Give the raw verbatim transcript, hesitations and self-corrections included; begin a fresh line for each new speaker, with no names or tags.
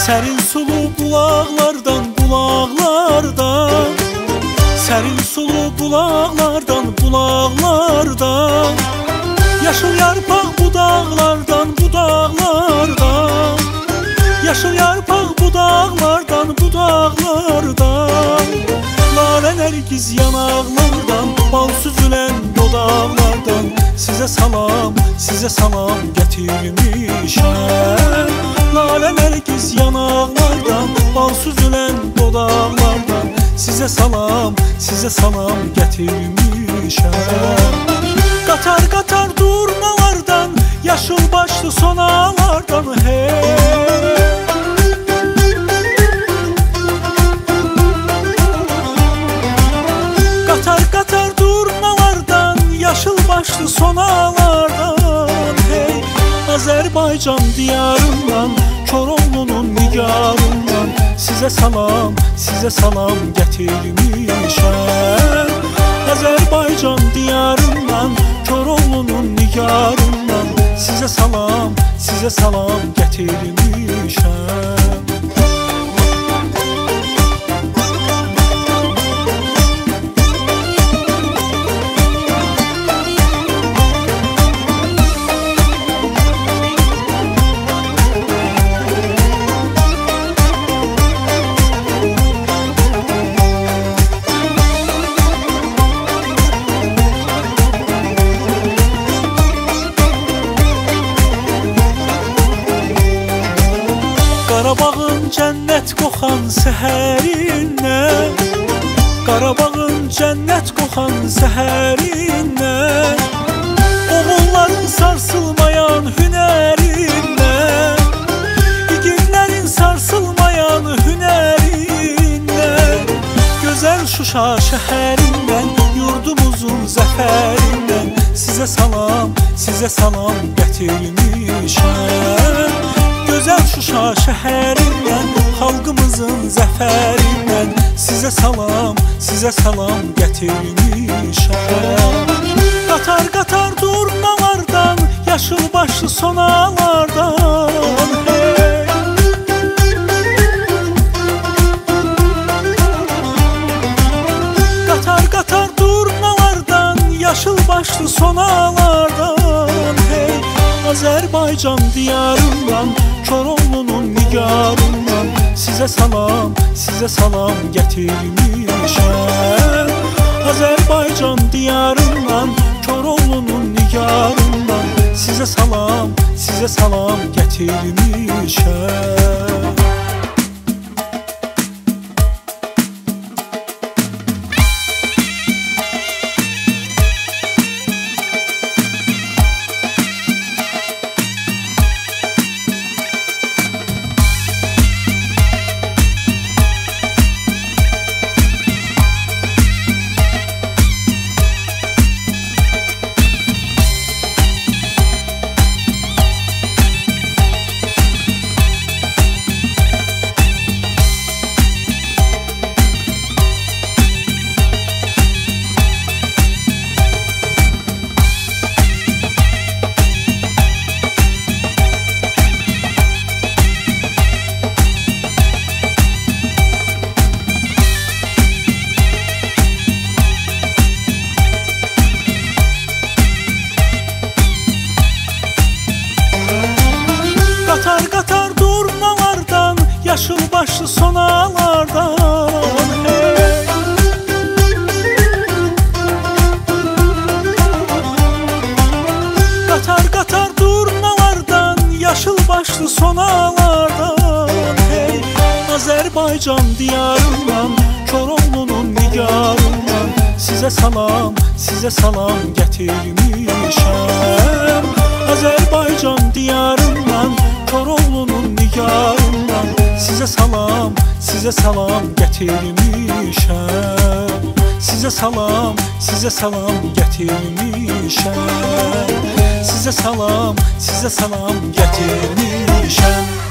Sərin sulu bulaqlardan, bulaqlardan, sərin sulu bulaqlardan, bulaqlardan, yaşıl yarpaq budaqlardan, budaqlardan, yaşıl yarpaq budaqlardan, budaqlardan, lalə nərgiz yanaqlardan, bal süzülən dodaqlardan, sizə salam, sizə salam gətirmişəm. Lalə nərgiz yanaqlardan, bal süzülən dodaqlardan, sizə salam, sizə salam gətirmişəm. Qatar qatar durnalardan, yaşıl başlı sonalardan, hey. Qatar qatar durnalardan, yaşıl başlı sonalardan, hey. Azərbaycan diyarından, Koroğlunun nigarından, sizə salam, sizə salam gətirmişəm. Azərbaycan diyarından, Koroğlunun nigarından, sizə salam, sizə salam gətirmişəm. Qarabağın cənnət qoxan səhərindən, Qarabağın cənnət qoxan səhərindən, oğulların sarsılmayan hünərindən, igidlərin sarsılmayan hünərindən, gözəl Şuşa şəhərindən, yurdumuzun zəfərindən, sizə salam, sizə salam gətirmişəm. Gözəl Şuşa şəhərindən, xalqımızın zəfərindən, sizə salam, sizə salam gətirmişəm. Qatar qatar durnalardan, yaşıl başlı sonalardan, hey. Qatar qatar durnalardan, yaşıl başlı sonalardan, hey. Azərbaycan diyarından, Koroğlunun nigarından, sizə salam, sizə salam gətirmişəm. Azərbaycan diyarından, Koroğlunun nigarından, sizə salam, sizə salam gətirmişəm. Qatar qatar durnalardan, yaşıl başlı sonalardan, hey. Qatar qatar durnalardan, yaşıl başlı sonalardan, hey. Azərbaycan diyarından, Koroğlunun nigarından, sizə salam, sizə salam gətirmişəm. Azərbaycan diyarından, Koroğlunun nigarından, sizə salam, sizə salam gətirmişəm. Sizə salam, sizə salam gətirmişəm. Sizə salam, sizə salam gətirmişəm.